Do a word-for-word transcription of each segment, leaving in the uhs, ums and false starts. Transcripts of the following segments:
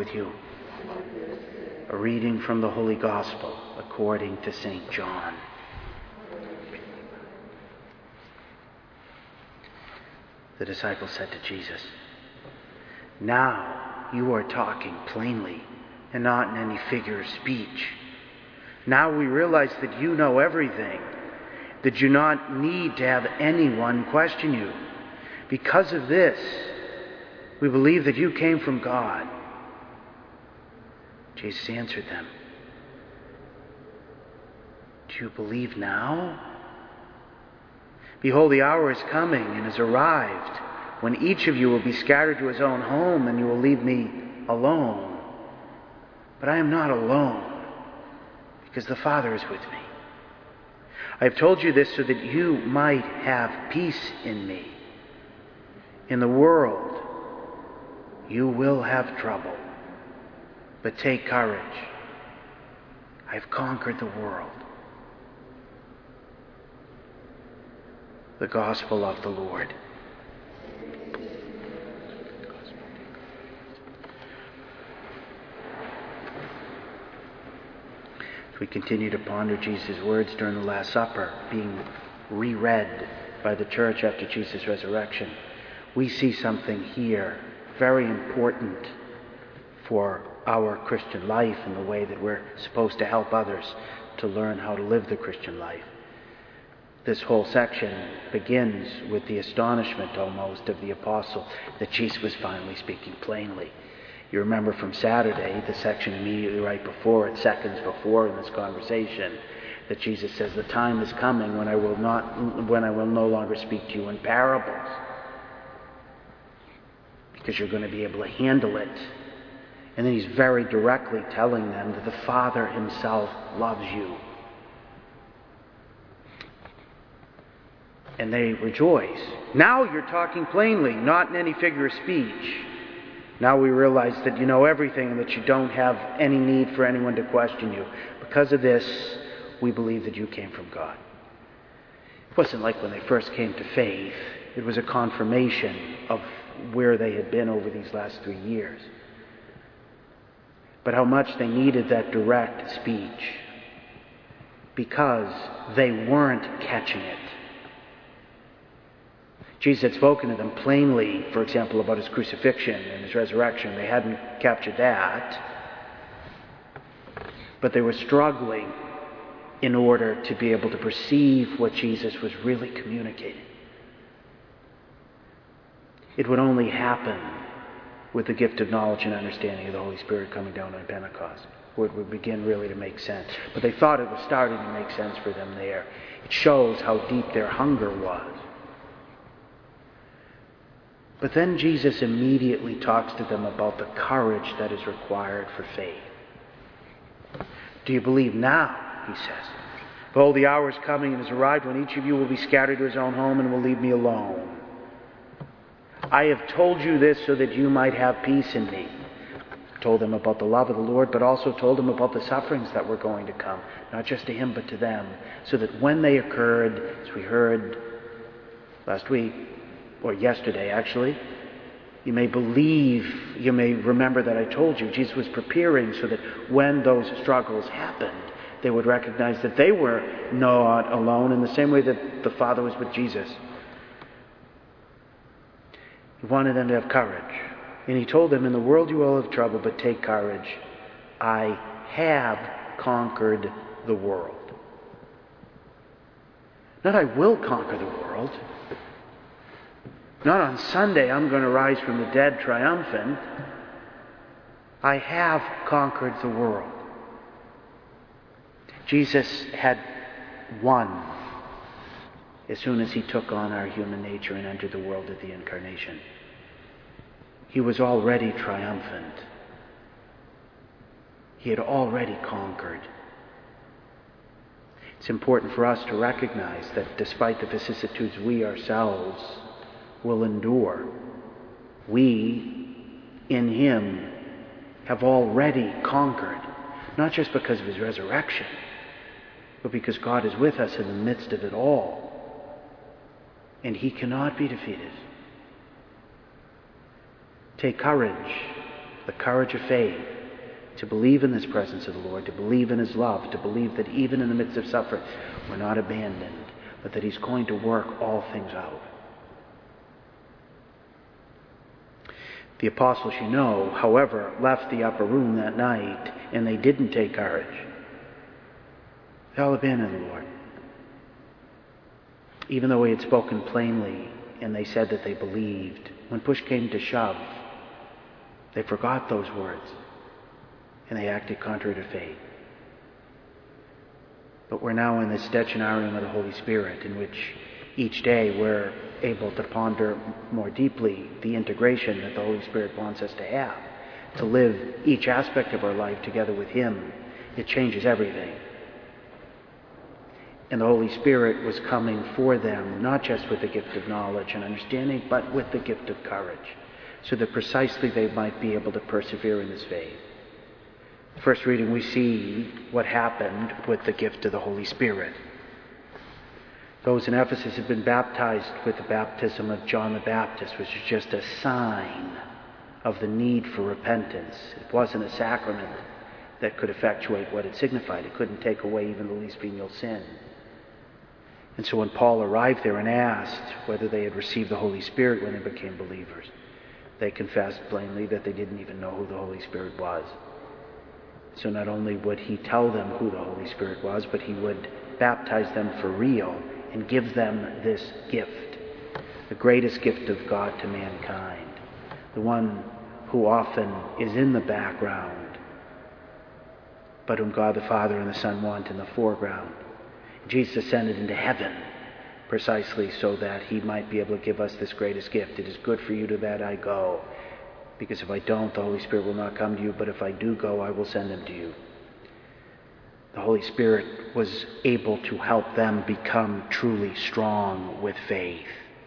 with you. A reading from the Holy Gospel according to Saint John. The disciples said to Jesus, "Now you are talking plainly and not in any figure of speech. Now we realize that you know everything, that you do not need to have anyone question you. Because of this, we believe that you came from God." Jesus answered them, "Do you believe now? Behold, the hour is coming and has arrived when each of you will be scattered to his own home, and you will leave me alone. But I am not alone, because the Father is with me. I have told you this so that you might have peace in me. In the world, you will have trouble, but take courage. I have conquered the world." The Gospel of the Lord. As we continue to ponder Jesus' words during the Last Supper, being reread by the Church after Jesus' resurrection, we see something here very important for our Christian life and the way that we're supposed to help others to learn how to live the Christian life. This whole section begins with the astonishment almost of the apostle that Jesus was finally speaking plainly. You remember from Saturday, the section immediately right before it, seconds before in this conversation, that Jesus says, "The time is coming when I will not, when I will no longer speak to you in parables, because you're going to be able to handle it." And then he's very directly telling them that the Father himself loves you. And they rejoice. "Now you're talking plainly, not in any figure of speech. Now we realize that you know everything and that you don't have any need for anyone to question you. Because of this, we believe that you came from God." It wasn't like when they first came to faith. It was a confirmation of where they had been over these last three years. But how much they needed that direct speech, because they weren't catching it. Jesus had spoken to them plainly, for example, about his crucifixion and his resurrection. They hadn't captured that. But they were struggling in order to be able to perceive what Jesus was really communicating. It would only happen with the gift of knowledge and understanding of the Holy Spirit coming down on Pentecost, where it would begin really to make sense. But they thought it was starting to make sense for them there. It shows how deep their hunger was. But then Jesus immediately talks to them about the courage that is required for faith. "Do you believe now?" he says. "Behold, the hour is coming and has arrived when each of you will be scattered to his own home and will leave me alone. I have told you this so that you might have peace in me." I told them about the love of the Lord, but also told them about the sufferings that were going to come, not just to him but to them, so that when they occurred, as we heard last week, or yesterday actually, you may believe, you may remember that I told you. Jesus was preparing so that when those struggles happened, they would recognize that they were not alone in the same way that the Father was with Jesus. He wanted them to have courage. And he told them, "In the world you will have trouble, but take courage. I have conquered the world." Not I will conquer the world. Not on Sunday I'm going to rise from the dead triumphant. I have conquered the world. Jesus had won as soon as he took on our human nature and entered the world at the Incarnation. He was already triumphant. He had already conquered. It's important for us to recognize that despite the vicissitudes we ourselves will endure, we, in him, have already conquered, not just because of his resurrection, but because God is with us in the midst of it all, and he cannot be defeated. Take courage. the courage of faith, to believe in this presence of the Lord, to believe in his love, to believe that even in the midst of suffering, we're not abandoned, but that he's going to work all things out. The apostles, you know, however, left the upper room that night, and they didn't take courage. They all abandoned the Lord. Even though he had spoken plainly, and they said that they believed, when push came to shove, they forgot those words, and they acted contrary to faith. But we're now in this decennarium of the Holy Spirit, in which each day we're able to ponder more deeply the integration that the Holy Spirit wants us to have, to live each aspect of our life together with him. It changes everything. And the Holy Spirit was coming for them, not just with the gift of knowledge and understanding, but with the gift of courage, so that precisely they might be able to persevere in this faith. The first reading, we see what happened with the gift of the Holy Spirit. Those in Ephesus had been baptized with the baptism of John the Baptist, which was just a sign of the need for repentance. It wasn't a sacrament that could effectuate what it signified. It couldn't take away even the least venial sin. And so when Paul arrived there and asked whether they had received the Holy Spirit when they became believers, they confessed plainly that they didn't even know who the Holy Spirit was. So not only would he tell them who the Holy Spirit was, but he would baptize them for real and give them this gift, the greatest gift of God to mankind, the one who often is in the background, but whom God the Father and the Son want in the foreground. Jesus ascended into heaven precisely so that he might be able to give us this greatest gift. It is good for you to that I go, because if I don't, the Holy Spirit will not come to you, but if I do go, I will send him to you. The Holy Spirit was able to help them become truly strong with faith.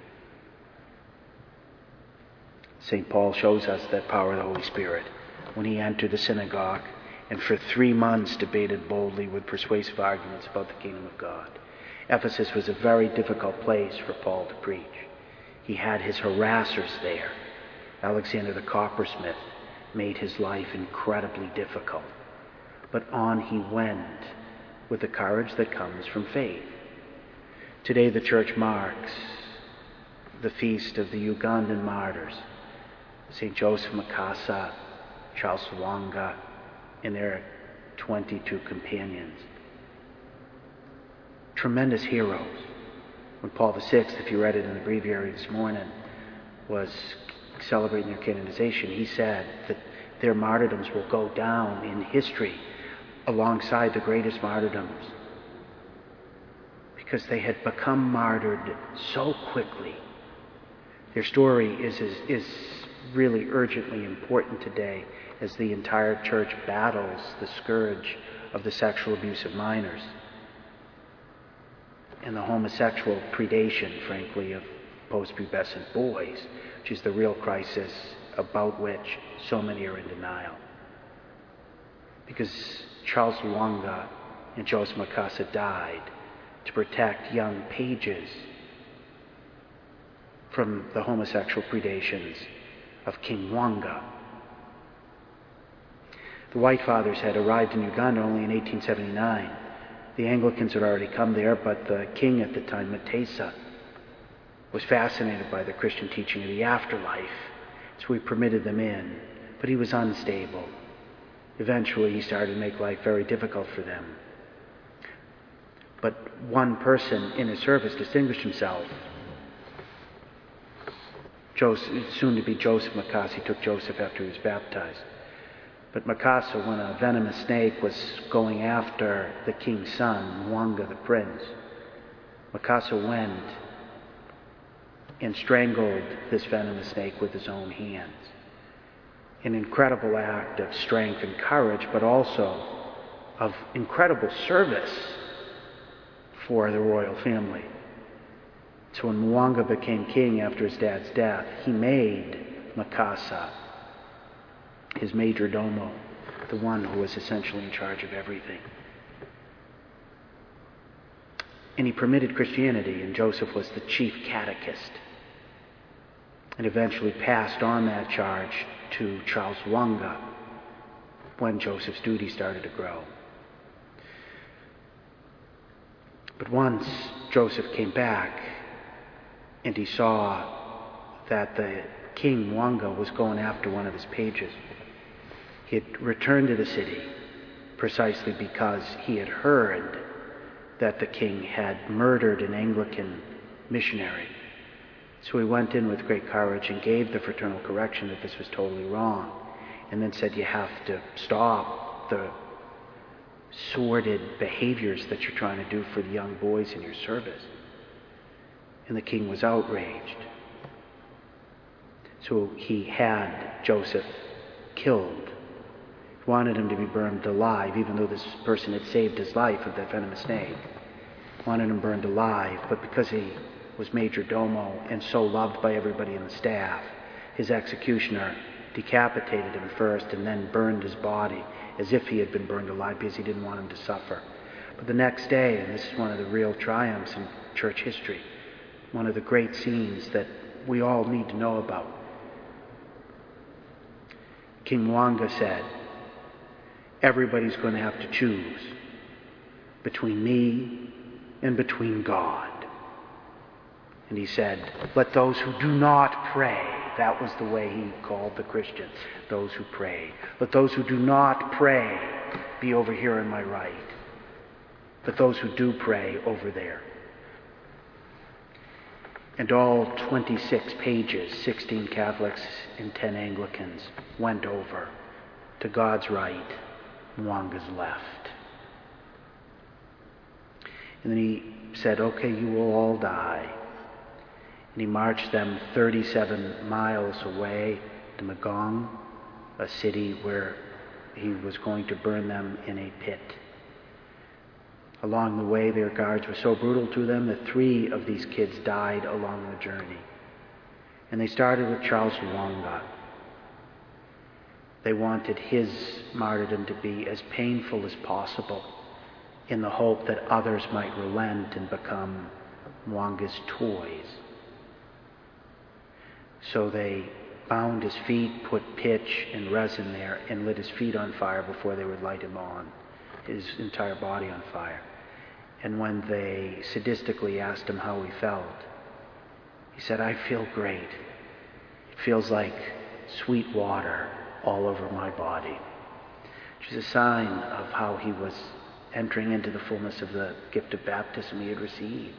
Saint Paul shows us that power of the Holy Spirit when he entered the synagogue and for three months debated boldly with persuasive arguments about the kingdom of God. Ephesus was a very difficult place for Paul to preach. He had his harassers there. Alexander the coppersmith made his life incredibly difficult. But on he went with the courage that comes from faith. Today the church marks the feast of the Ugandan martyrs, Saint Joseph Makasa, Charles Lwanga, and their twenty-two companions. Tremendous heroes. When Paul the Sixth, if you read it in the breviary this morning, was celebrating their canonization, he said that their martyrdoms will go down in history alongside the greatest martyrdoms, because they had become martyred so quickly. Their story is, is, is really urgently important today as the entire church battles the scourge of the sexual abuse of minors and the homosexual predation, frankly, of post-pubescent boys, which is the real crisis about which so many are in denial. Because Charles Lwanga and Joseph Makasa died to protect young pages from the homosexual predations of King Mwanga. The White Fathers had arrived in Uganda only in eighteen seventy-nine. The Anglicans had already come there, but the king at the time, Mutesa, was fascinated by the Christian teaching of the afterlife, so he permitted them in, but he was unstable. Eventually, he started to make life very difficult for them. But one person in his service distinguished himself. Joseph, soon to be Joseph Makasa. He took Joseph after he was baptized. But Makasa, when a venomous snake was going after the king's son, Mwanga the prince, Makasa went and strangled this venomous snake with his own hands. An incredible act of strength and courage, but also of incredible service for the royal family. So when Mwanga became king after his dad's death, he made Makasa his major domo, the one who was essentially in charge of everything. And he permitted Christianity, and Joseph was the chief catechist. and eventually passed on that charge to Charles Lwanga when Joseph's duty started to grow. But once Joseph came back and he saw that the King Mwanga was going after one of his pages, he had returned to the city precisely because he had heard that the king had murdered an Anglican missionary. So he went in with great courage and gave the fraternal correction that this was totally wrong, and then said, you have to stop the sordid behaviors that you're trying to do for the young boys in your service. And the king was outraged. So he had Joseph killed. He wanted him to be burned alive, even though this person had saved his life of that venomous snake. He wanted him burned alive, but because he was major domo and so loved by everybody in the staff, his executioner decapitated him first and then burned his body as if he had been burned alive because he didn't want him to suffer. But the next day, and this is one of the real triumphs in church history, one of the great scenes that we all need to know about, King Mwanga said, everybody's going to have to choose between me and between God. And he said, let those who do not pray, that was the way he called the Christians, those who pray. Let those who do not pray be over here on my right. Let those who do pray over there. And all twenty-six pages, sixteen Catholics and ten Anglicans, went over to God's right, Mwanga's left. And then he said, okay, you will all die. And he marched them thirty-seven miles away to Magong, a city where he was going to burn them in a pit. Along the way, their guards were so brutal to them that three of these kids died along the journey. And they started with Charles Lwanga. They wanted his martyrdom to be as painful as possible in the hope that others might relent and become Mwanga's toys. So they bound his feet, put pitch and resin there, and lit his feet on fire before they would light him on, his entire body on fire. And when they sadistically asked him how he felt, he said, I feel great. It feels like sweet water all over my body, which is a sign of how he was entering into the fullness of the gift of baptism he had received.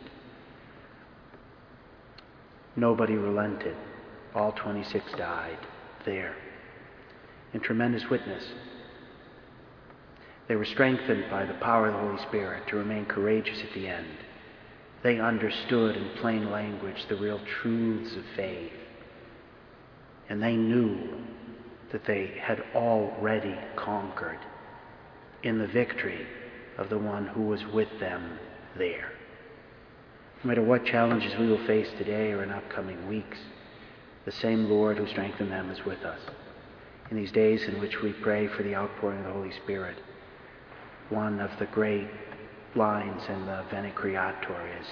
Nobody relented. All twenty-six died there in tremendous witness. They were strengthened by the power of the Holy Spirit to remain courageous at the end. They understood in plain language the real truths of faith. And they knew that they had already conquered in the victory of the one who was with them there. No matter what challenges we will face today or in upcoming weeks, the same Lord who strengthened them is with us. In these days in which we pray for the outpouring of the Holy Spirit, one of the great lines in the Veni Creator is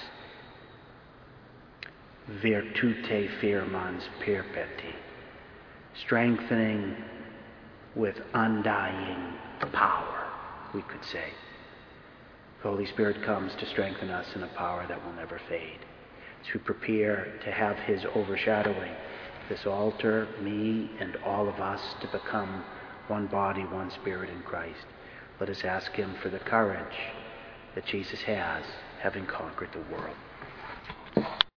Virtute firmans perpetuum, strengthening with undying power, we could say. The Holy Spirit comes to strengthen us in a power that will never fade. As we prepare to have his overshadowing this altar, me and all of us to become one body, one spirit in Christ, let us ask him for the courage that Jesus has, having conquered the world.